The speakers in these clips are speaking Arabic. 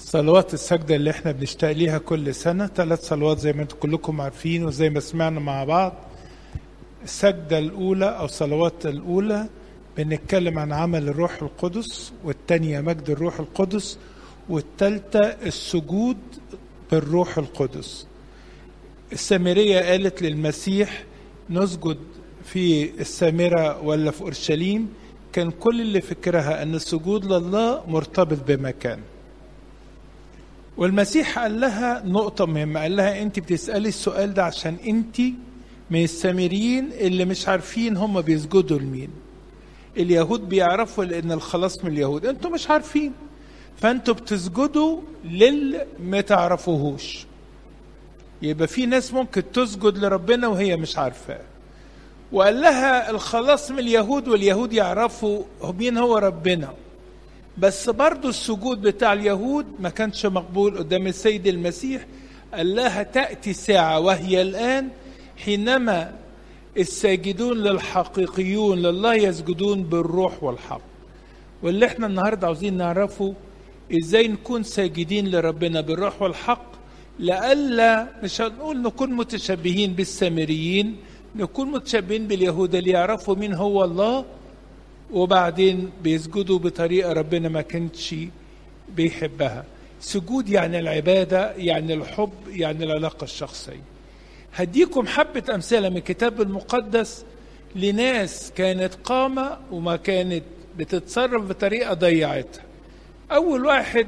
صلوات السجدة اللي احنا بنشتاق ليها كل سنة 3 صلوات زي ما انتم كلكم عارفين وزي ما سمعنا مع بعض. السجدة الأولى أو الصلوات الأولى بنتكلم عن عمل الروح القدس، والتانية مجد الروح القدس، والتالتة السجود بالروح القدس. السامرية قالت للمسيح نسجد في السامرة ولا في أورشليم؟ كان كل اللي فكرها أن السجود لله مرتبط بمكان. والمسيح قال لها نقطة مهمة، قال لها أنت بتسألي السؤال ده عشان أنت من السامريين اللي مش عارفين هم بيسجدوا لمين. اليهود بيعرفوا لأن الخلاص من اليهود، أنتوا مش عارفين، فأنتوا بتسجدوا ما تعرفوهوش. يبقى في ناس ممكن تسجد لربنا وهي مش عارفاه. وقال لها الخلاص من اليهود، واليهود يعرفوا مين هو ربنا، بس برضو السجود بتاع اليهود ما كانش مقبول قدام السيد المسيح. قال لها تأتي ساعة وهي الآن حينما الساجدون للحقيقيون لله يسجدون بالروح والحق. واللي احنا النهاردة عاوزين نعرفه ازاي نكون ساجدين لربنا بالروح والحق، لألا مش هنقول نكون متشبهين بالسامريين، نكون متشبهين باليهود اللي يعرفوا مين هو الله وبعدين بيسجدوا بطريقة ربنا ما كانش بيحبها. سجود يعني العبادة، يعني الحب، يعني العلاقة الشخصية. هديكم حبة أمثلة من الكتاب المقدس لناس كانت قامة وما كانت بتتصرف بطريقة ضيعتها. أول واحد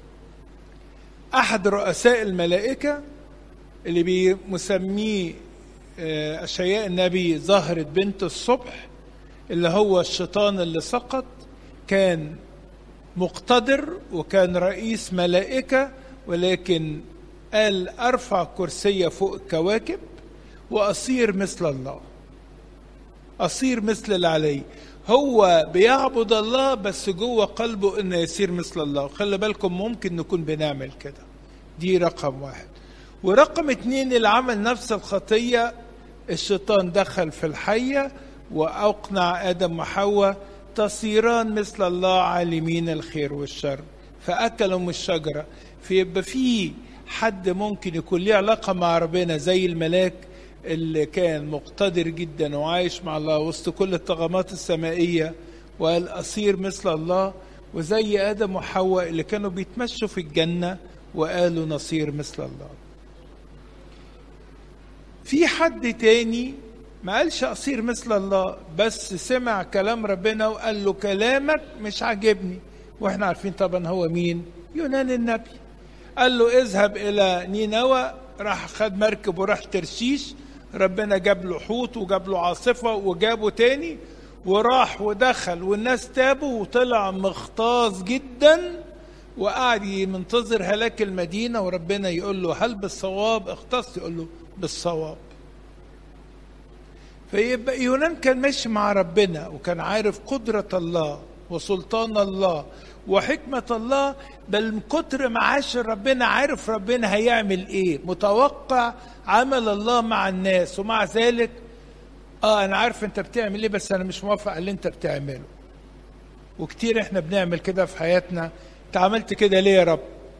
أحد رؤساء الملائكة اللي بيسميه أشعياء النبي زهرة بنت الصبح، اللي هو الشيطان اللي سقط. كان مقتدر وكان رئيس ملائكة، ولكن قال أرفع كرسي فوق الكواكب وأصير مثل الله، أصير مثل العلي. هو بيعبد الله بس جوه قلبه إنه يصير مثل الله. خلي بالكم ممكن نكون بنعمل كده. دي رقم واحد. ورقم 2 اللي عمل نفس الخطية، الشيطان دخل في الحية وأقنع آدم وحواء تصيران مثل الله عالمين الخير والشر، فأكلوا من الشجرة. فيبقى في حد ممكن يكون له علاقة مع ربنا زي الملاك اللي كان مقتدر جدا وعايش مع الله وسط كل الطغمات السمائية وقال أصير مثل الله، وزي آدم وحواء اللي كانوا بيتمشوا في الجنة وقالوا نصير مثل الله. في حد تاني ما قالش أصير مثل الله، بس سمع كلام ربنا وقال له كلامك مش عاجبني. واحنا عارفين طبعا هو مين؟ يونان النبي. قال له اذهب إلى نينوى، راح خد مركب وراح ترشيش، ربنا جاب له حوت وجاب له عاصفة وجابه تاني وراح ودخل والناس تابوا وطلع مغتاظ جدا وقعد منتظر هلاك المدينة، وربنا يقول له هل بالصواب اغتص؟ يقول له بالصواب. فيبقى يونان كان ماشي مع ربنا وكان عارف قدرة الله وسلطان الله وحكمة الله، بل من كتر ما عاش ربنا عارف ربنا هيعمل ايه، متوقع عمل الله مع الناس، ومع ذلك انا عارف انت بتعمل ايه بس انا مش موافق على اللي انت بتعمله. وكتير احنا بنعمل كده في حياتنا، انت عملت كده ليه يا رب؟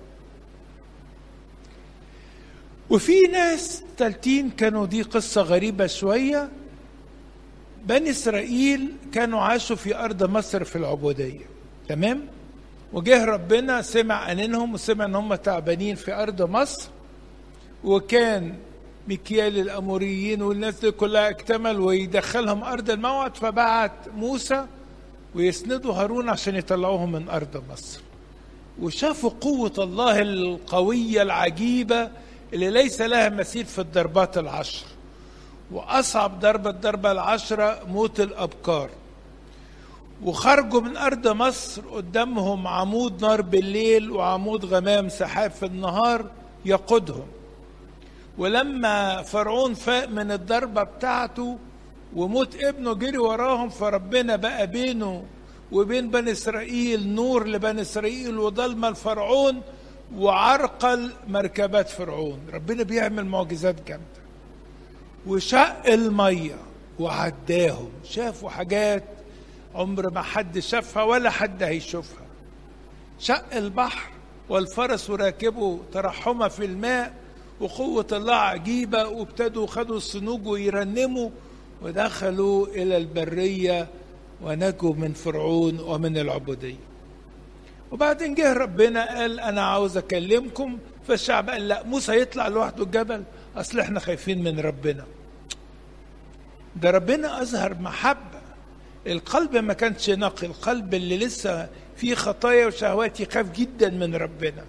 وفي ناس تالتين كانوا، دي قصة غريبة شوية. بني إسرائيل كانوا عاشوا في أرض مصر في العبودية، تمام؟ وجه ربنا سمع أنينهم وسمع أن هم تعبانين في أرض مصر، وكان مكيال الأموريين والناس دي كلها اكتمل ويدخلهم أرض الموعد، فبعت موسى ويسندوا هارون عشان يطلعوهم من أرض مصر. وشافوا قوة الله القوية العجيبة اللي ليس لها مثيل في الضربات العشر، وأصعب ضربة العشرة موت الأبكار. وخرجوا من أرض مصر قدامهم عمود نار بالليل وعمود غمام سحاب في النهار يقودهم. ولما فرعون فاق من الضربة بتاعته وموت ابنه جري وراهم، فربنا بقى بينه وبين بني إسرائيل نور لبني إسرائيل وظلمة لفرعون وعرقل مركبات فرعون. ربنا بيعمل معجزات جامدة. وشق المية وعداهم، شافوا حاجات عمر ما حد شافها ولا حد هيشوفها. شق البحر والفرس راكبه ترحم في الماء، وقوة الله عجيبة، وابتدوا خدوا الصنوج ويرنموا، ودخلوا إلى البرية ونجوا من فرعون ومن العبودية. وبعدين جه ربنا قال أنا عاوز أكلمكم، فالشعب قال لا، موسى يطلع لوحده الجبل، أصل احنا خايفين من ربنا. ده ربنا أظهر محبة، القلب ما كانش نقي، القلب اللي لسه فيه خطايا وشهوات يخاف جدا من ربنا.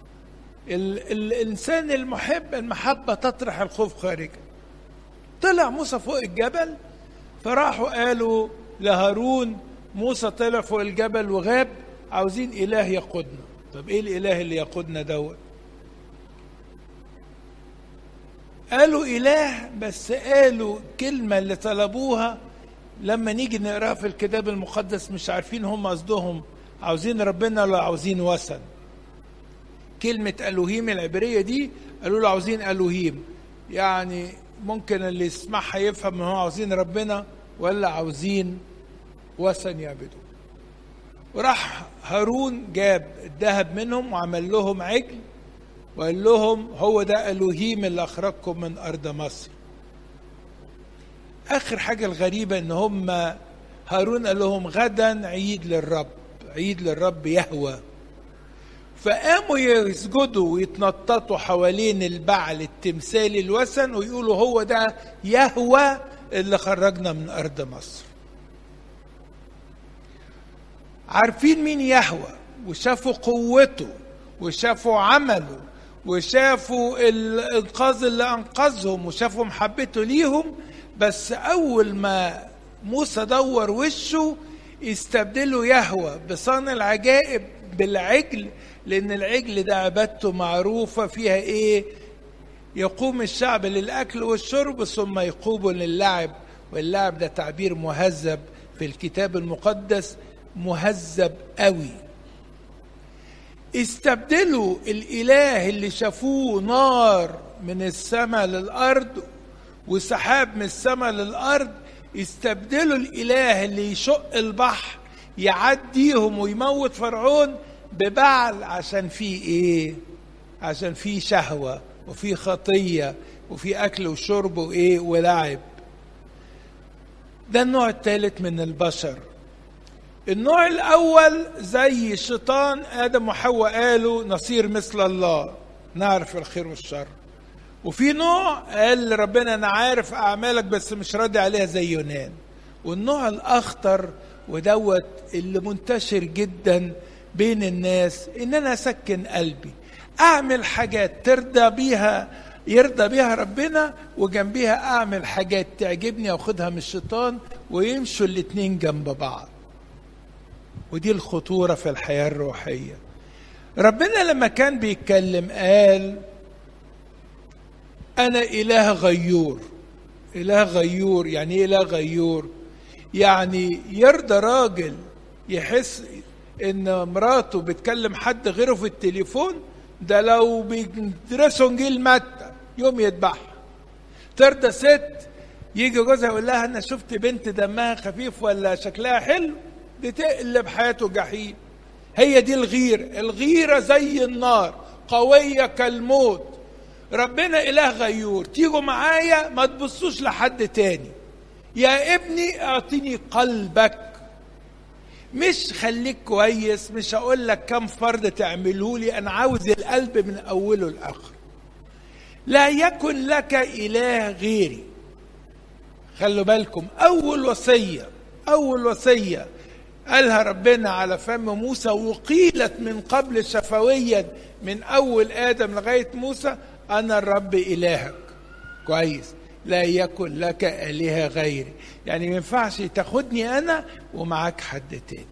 الإنسان المحب المحبة تطرح الخوف خارجا. طلع موسى فوق الجبل، فراحوا قالوا لهارون موسى طلع فوق الجبل وغاب، عاوزين إله يقودنا. طب إيه الإله اللي يقودنا دوت؟ قالوا إله، بس قالوا كلمة اللي طلبوها لما نيجي نقراها في الكتاب المقدس مش عارفين هم قصدهم عاوزين ربنا ولا عاوزين وثن. كلمة ألوهيم العبرية دي قالوا له عاوزين ألوهيم، يعني ممكن اللي يسمعها يفهم ان هو عاوزين ربنا ولا عاوزين وثن يعبدوه. وراح هارون جاب الذهب منهم وعمل لهم عجل، وقال لهم هو ده ألوهيم اللي أخرجكم من أرض مصر. آخر حاجة الغريبة إن هم هارون قال لهم غدا عيد للرب، عيد للرب يهوى. فقاموا يسجدوا ويتنططوا حوالين البعل التمثال الوثن ويقولوا هو ده يهوى اللي خرجنا من أرض مصر. عارفين مين يهوى، وشافوا قوته وشافوا عمله وشافوا الإنقاذ اللي أنقذهم وشافوا محبته ليهم، بس أول ما موسى دور وشه استبدلوا يهوى بصانع العجائب بالعجل، لأن العجل ده عبادته معروفة فيها إيه؟ يقوم الشعب للأكل والشرب ثم يقوموا للعب، واللعب ده تعبير مهذب في الكتاب المقدس، مهذب قوي. استبدلوا الإله اللي شافوه نار من السماء للأرض وسحاب من السماء للأرض، استبدلوا الإله اللي يشق البحر يعديهم ويموت فرعون ببعل، عشان فيه ايه؟ عشان فيه شهوة وفيه خطية وفيه أكل وشرب وإيه ولعب. ده النوع الثالث من البشر. النوع الأول زي الشيطان، آدم وحواء قالوا نصير مثل الله، نعرف الخير والشر. وفي نوع قال ربنا أنا عارف أعمالك بس مش راضي عليها زي يونان. والنوع الأخطر ودوت اللي منتشر جدا بين الناس، إن أنا أسكن قلبي، أعمل حاجات يرضى بيها ربنا، وجنبيها أعمل حاجات تعجبني وأخدها من الشيطان، ويمشوا الاتنين جنب بعض. ودي الخطورة في الحياة الروحية. ربنا لما كان بيتكلم قال أنا إله غيور. إله غيور يعني إيه إله غيور؟ يعني يرضى راجل يحس إن مراته بتكلم حد غيره في التليفون، ده لو بيدرسوا إنجيل متى يوم يذبحها. ترضى ست يجي جوزها يقول لها أنا شفت بنت دمها خفيف ولا شكلها حلو، دي تقلب حياته جحيم. هي دي الغيرة. الغيرة زي النار قوية كالموت. ربنا إله غيور. تيجوا معايا ما تبصوش لحد تاني. يا ابني اعطيني قلبك، مش خليك كويس، مش هقول لك كم فرض تعمله لي، انا عاوز القلب من اوله لاخره. لا يكن لك اله غيري. خلوا بالكم، اول وصيه قالها ربنا على فم موسى، وقيلت من قبل شفويا من اول ادم لغايه موسى، انا الرب الهك. كويس؟ لا يكن لك آلهة غيري، يعني ما ينفعش تاخدني أنا ومعاك حد تاني.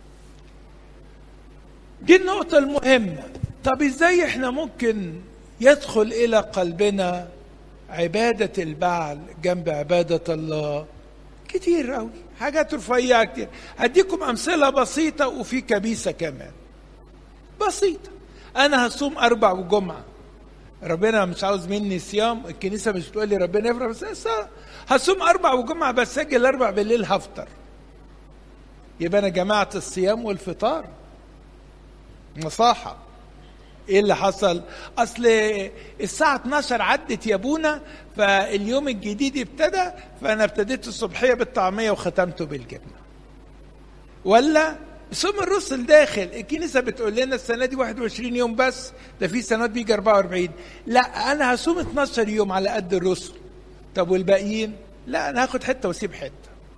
دي النقطة المهمة. طب إزاي إحنا ممكن يدخل إلى قلبنا عبادة البعل جنب عبادة الله؟ كتير أوي، حاجات رفيعة كتير. هديكم أمثلة بسيطة وفي كبيسة كمان بسيطة. أنا هصوم 4 وجمعة، ربنا مش عاوز مني صيام، الكنيسة مش بتقول لي ربنا يفرح، بس هصوم 4 وجمعة، بس اجي ال4 بالليل هفطر، يبقى انا جمعت الصيام والفطار. مصاحة. ايه اللي حصل؟ اصل الساعة 12 عدت يا ابونا، فاليوم الجديد ابتدى، فانا ابتديت الصبحية بالطعمية وختمته بالجبنة. ولا صوم الرسل داخل الكنيسة بتقول لنا السنة دي 21 يوم بس، ده في سنوات بيجي 44. لا انا هصوم 12 يوم على قد الرسل. طب والباقيين؟ لا انا هاخد حتة واسيب حتة.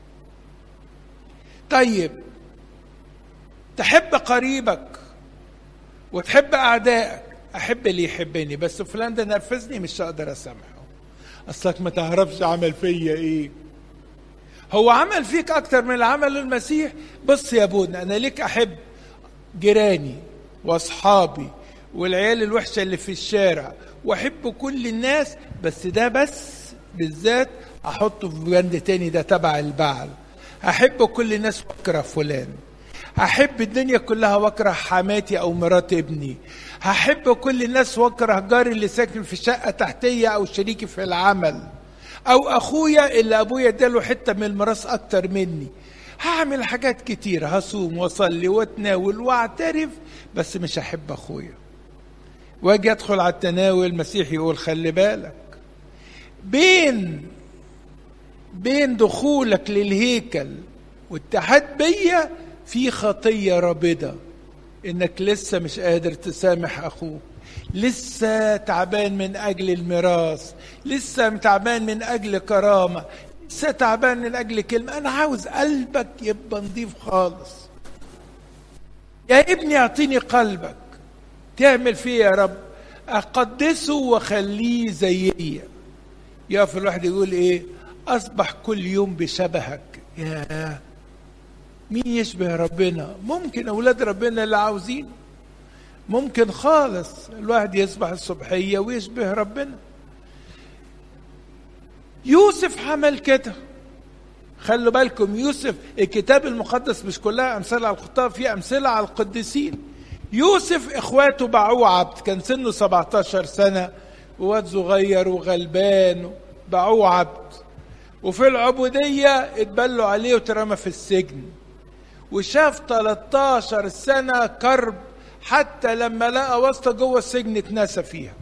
طيب تحب قريبك وتحب اعدائك. احب اللي يحبني، بس فلان ده نرفزني مش هقدر اسامحه، اصلك ما تعرفش عمل فيا ايه. هو عمل فيك اكتر من اللي عمله المسيح. بص يا ابونا، انا ليك احب جيراني واصحابي والعيال الوحشه اللي في الشارع، واحب كل الناس، بس ده بس بالذات احطه في بند تاني، ده تبع البعل. احب كل الناس واكره فلان. هحب الدنيا كلها واكره حماتي او مرات ابني. هحب كل الناس واكره جاري اللي ساكن في شقه تحتيه او شريكي في العمل، او اخويا اللي ابويا اداله حته من الميراث اكتر مني. هعمل حاجات كتير، هصوم واصلي واتناول واعترف، بس مش هحب اخويا. واجي ادخل على التناول، المسيح يقول خلي بالك بين دخولك للهيكل واتحاد بيا في خطية رابضة، انك لسه مش قادر تسامح اخوك، لسه تعبان من اجل الميراث، لسه تعبان من اجل كرامة، لسه تعبان من اجل كلمة. انا عاوز قلبك يبقى نضيف خالص. يا ابني اعطيني قلبك. تعمل فيه يا رب؟ اقدسه وخليه زيي. يقف الواحد يقول ايه؟ اصبح كل يوم بشبهك. يا مين يشبه ربنا؟ ممكن اولاد ربنا اللي عاوزين، ممكن خالص الواحد يصبح الصبحية ويشبه ربنا. يوسف عمل كده. خلوا بالكم يوسف، الكتاب المقدس مش كلها امثله على الخطاب، في امثله على القديسين. يوسف اخواته باعوه عبد، كان سنه 17 سنه، وواد صغير وغلبان، باعوه عبد، وفي العبوديه اتبلوا عليه وترمى في السجن، وشاف 13 سنه كرب، حتى لما لقى واسطه جوه السجن اتنسى فيها.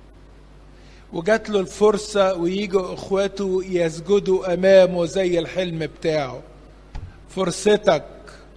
وجات له الفرصة وييجوا اخواته يسجدوا امامه زي الحلم بتاعه. فرصتك.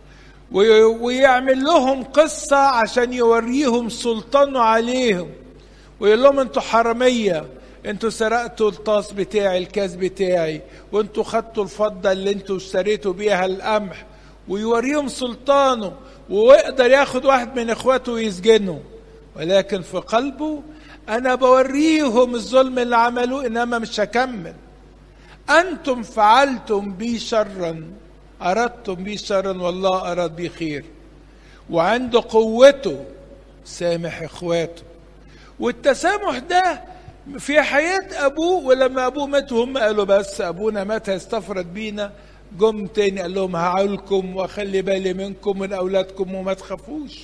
ويعمل لهم قصة عشان يوريهم سلطانه عليهم، ويقول لهم انتوا حرامية، انتوا سرقتوا الطاس بتاعي، الكاس بتاعي، وانتوا خدتوا الفضة اللي انتوا اشتريتوا بيها القمح، ويوريهم سلطانه، ويقدر ياخد واحد من اخواته ويسجنه. ولكن في قلبه أنا بوريهم الظلم اللي عملوه، إنما مش هكمل. أنتم فعلتم بي شرا، أردتم بي شرا والله أراد بي خير. وعند قوته سامح إخواته. والتسامح ده في حياة أبوه، ولما أبوه مات وهم قالوا بس أبونا مات هيستفرد بينا، جم تاني قال لهم هعولكم وأخلي بالي منكم من أولادكم وما تخافوش.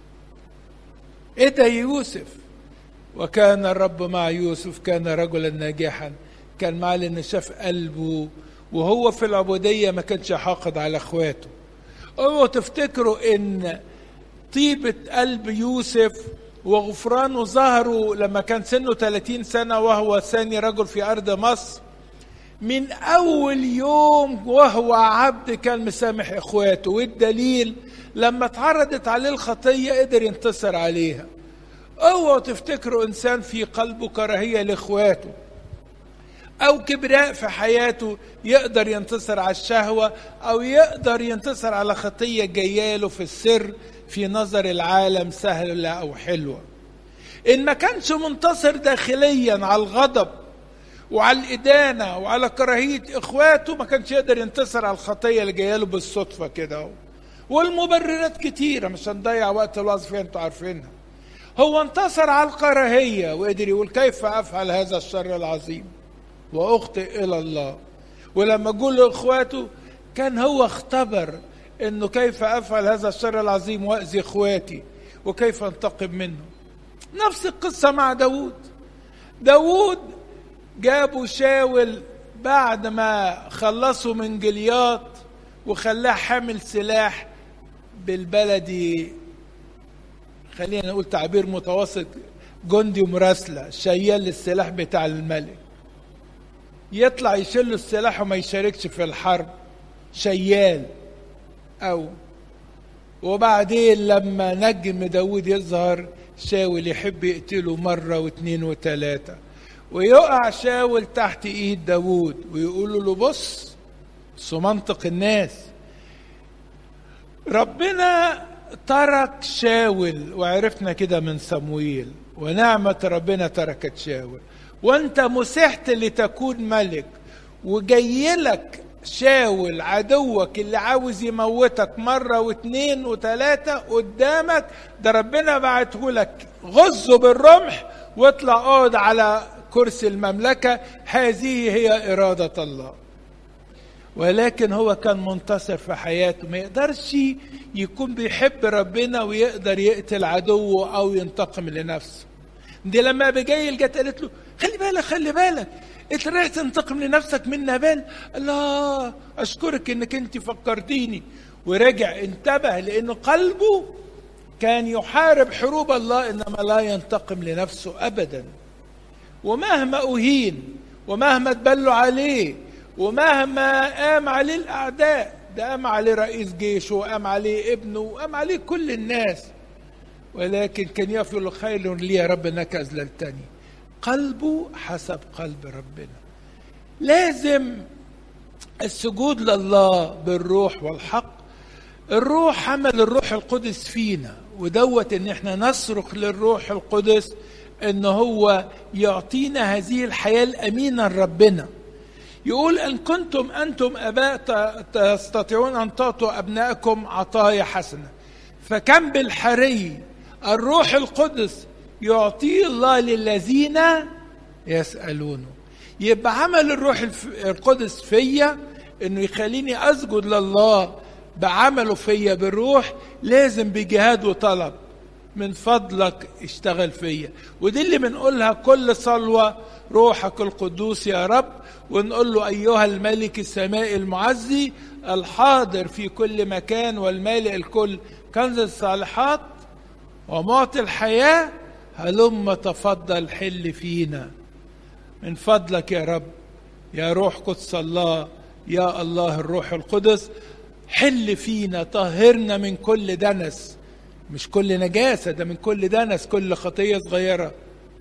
إيه ده يوسف؟ وكان الرب مع يوسف، كان رجلا ناجحا. كان معاه لأنه شاف قلبه وهو في العبودية ما كانش حاقد على اخواته. اوعوا تفتكروا ان طيبة قلب يوسف وغفرانه ظهروا لما كان سنه 30 سنة وهو ثاني رجل في أرض مصر. من أول يوم وهو عبد كان مسامح اخواته، والدليل لما اتعرضت عليه الخطية قدر ينتصر عليها. اوعوا تفتكروا انسان في قلبه كراهيه لاخواته او كبراء في حياته يقدر ينتصر على الشهوه، او يقدر ينتصر على خطيه جاياله في السر في نظر العالم سهله او حلوه. ان ما كانش منتصر داخليا على الغضب وعلى الادانه وعلى كراهيه اخواته، ما كانش يقدر ينتصر على الخطيه اللي جاياله بالصدفه كده. والمبررات كتيره مش هنضيع وقت الوعظ فيها، انتوا عارفينها. هو انتصر على الكراهية وقدر يقول كيف أفعل هذا الشر العظيم وأخطئ إلى الله. ولما قول إخواته كان هو اختبر إنه كيف أفعل هذا الشر العظيم وأذي إخواتي وكيف أنتقم منه. نفس القصة مع داود جابوا شاول بعد ما خلصوا من جلياط وخلاه حامل سلاح بالبلدي خلينا نقول تعبير متوسط، جندي مراسلة شيال للسلاح بتاع الملك، يطلع يشيل له السلاح وما يشاركش في الحرب، شيال. أو وبعدين لما نجم داود يظهر، شاول يحب يقتله مرة واثنين وثلاثة، ويقع شاول تحت ايد داود ويقولوا له بص منطق الناس، ربنا ترك شاول، وعرفنا كده من صموئيل، ونعمة ربنا تركت شاول، وانت مسحت لتكون ملك، وجاي لك شاول عدوك اللي عاوز يموتك مرة واثنين وثلاثة قدامك، ده ربنا بعته لك، غزه بالرمح واطلع اقعد على كرسي المملكة، هذه هي إرادة الله. ولكن هو كان منتصر في حياته، ما يقدرش يكون بيحب ربنا ويقدر يقتل عدوه أو ينتقم لنفسه. دي لما أبيجايل جت قالت له خلي بالك خلي بالك، انت رايح تنتقم لنفسك من نابال. الله أشكرك إنك انت فكرتيني. ورجع انتبه، لأنه قلبه كان يحارب حروب الله، إنما لا ينتقم لنفسه أبدا. ومهما أهين ومهما تبلوا عليه ومهما قام عليه الأعداء، ده قام عليه رئيس جيشه وقام عليه ابنه وقام عليه كل الناس، ولكن كان يقول خير لي يا رب انك أذللتني. قلبه حسب قلب ربنا. لازم السجود لله بالروح والحق. الروح حمل الروح القدس فينا، ودوت ان احنا نصرخ للروح القدس ان هو يعطينا هذه الحياة الأمينة لربنا. يقول ان كنتم انتم اباء تستطيعون ان تعطوا ابنائكم عطايا حسنة، فكم بالحري الروح القدس يعطيه الله للذين يسألونه. يبقى عمل الروح القدس فيا انه يخليني اسجد لله بعمله فيا بالروح، لازم بجهاد وطلب، من فضلك اشتغل فيا. ودي اللي بنقولها كل صلوة، روحك القدوس يا رب، ونقول له أيها الملك السماء المعزي الحاضر في كل مكان والمالئ الكل، كنز الصالحات ومعطي الحياة، هلم تفضل حل فينا من فضلك يا رب، يا روح قدس الله، يا الله الروح القدس، حل فينا، طهرنا من كل دنس، مش كل نجاسة، ده من كل دنس، كل خطية صغيرة،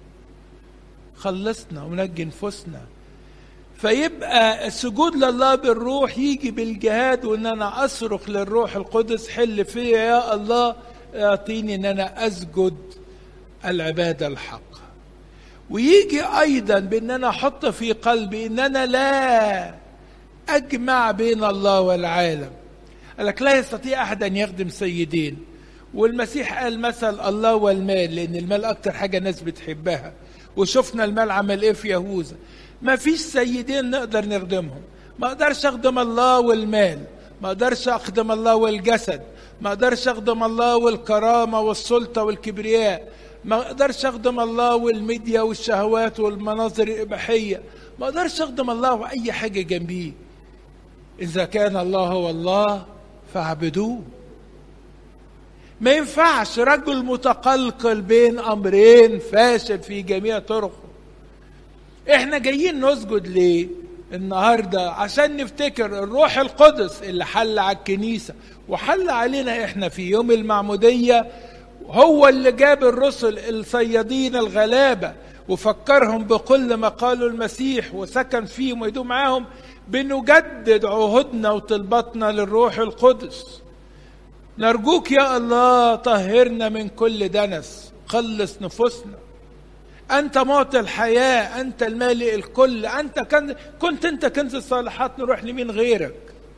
خلصنا ونجي نفوسنا. فيبقى السجود لله بالروح يجي بالجهاد، وان انا اصرخ للروح القدس حل فيا يا الله، اعطيني ان انا اسجد العبادة الحق. ويجي ايضا بان انا احط في قلبي ان انا لا اجمع بين الله والعالم. قالك لا يستطيع احد ان يخدم سيدين، والمسيح قال مثل الله والمال، لان المال اكتر حاجة ناس بتحبها، وشفنا المال عمل ايه في يهوذا. ما فيش سيدين نقدر نخدمهم. ما اقدرش اخدم الله والمال، ما اقدرش اخدم الله والجسد، ما اقدرش اخدم الله والكرامة والسلطة والكبرياء، ما اقدرش اخدم الله والميديا والشهوات والمناظر الاباحية، ما اقدرش اخدم الله واي حاجة جنبيه. اذا كان الله هو الله فاعبدوه. ما ينفعش رجل متقلقل بين امرين فاشل في جميع طرقه. احنا جايين نسجد ليه النهاردة؟ عشان نفتكر الروح القدس اللي حل على الكنيسة وحل علينا احنا في يوم المعمودية، هو اللي جاب الرسل الصيادين الغلابة وفكرهم بكل ما قالوا المسيح وسكن فيهم ويدوم معاهم. بنجدد عهودنا وطلباتنا للروح القدس. نرجوك يا الله طهرنا من كل دنس، خلص نفوسنا. أنت معطي الحياة، أنت المالئ الكل، أنت كنت أنت كنز الصالحات، نروح لمين غيرك؟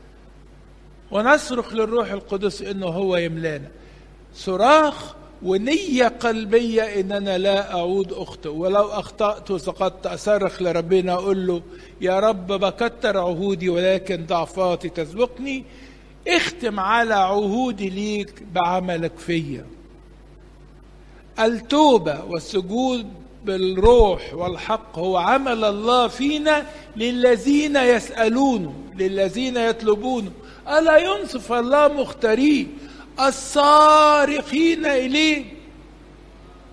ونصرخ للروح القدس إنه هو يملانا صراخ ونية قلبية إن أنا لا أعود أخطئ، ولو أخطأت وسقطت أصرخ لربنا أقول له يا رب بكتر عهودي ولكن ضعفاتي تسبقني، اختم على عهودي ليك بعملك فيا. التوبة والسجود بالروح والحق هو عمل الله فينا للذين يسألونه، للذين يطلبونه. ألا ينصف الله مختاريه الصارخين إليه؟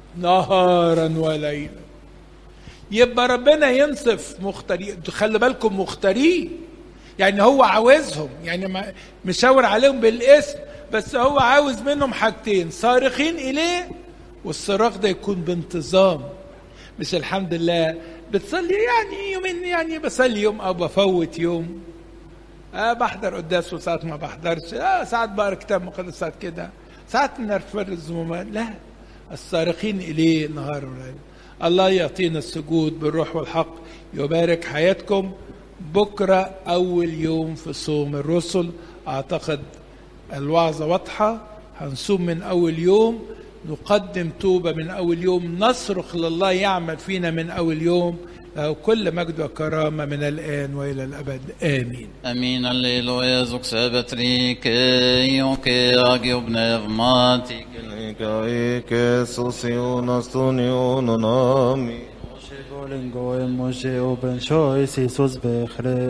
نهارا وليلا. يبقى ربنا ينصف مختارين، خلي بالكم مختارين، يعني هو عاوزهم، يعني مشاور عليهم بالاسم، بس هو عاوز منهم حاجتين: صارخين إليه، والصراخ ده يكون بانتظام، مش الحمد لله بتصلي يعني يومين، يعني بصلي يوم أو بفوت يوم، بحضر قداس وساعات ما بحضرش، ساعات بقرا كتاب مقدس، ساعات كده، ساعات نرفض الزمومات. لا، الصارخين إليه نهار وليل. الله يعطينا السجود بالروح والحق، يبارك حياتكم. بكرة أول يوم في صوم الرسل، أعتقد الوعظة واضحة، هنصوم من أول يوم، نقدم توبة من أول يوم، نصرخ لله يعمل فينا من أول يوم. كل مجد وكرامة من الآن وإلى الأبد، آمين. Amin, alleluia, zuxebetrik, ioke, agiobnevmatik. Ike sosion astonion nami. Moshe Golen Goen Moshe Oben Shois Jesus Bechre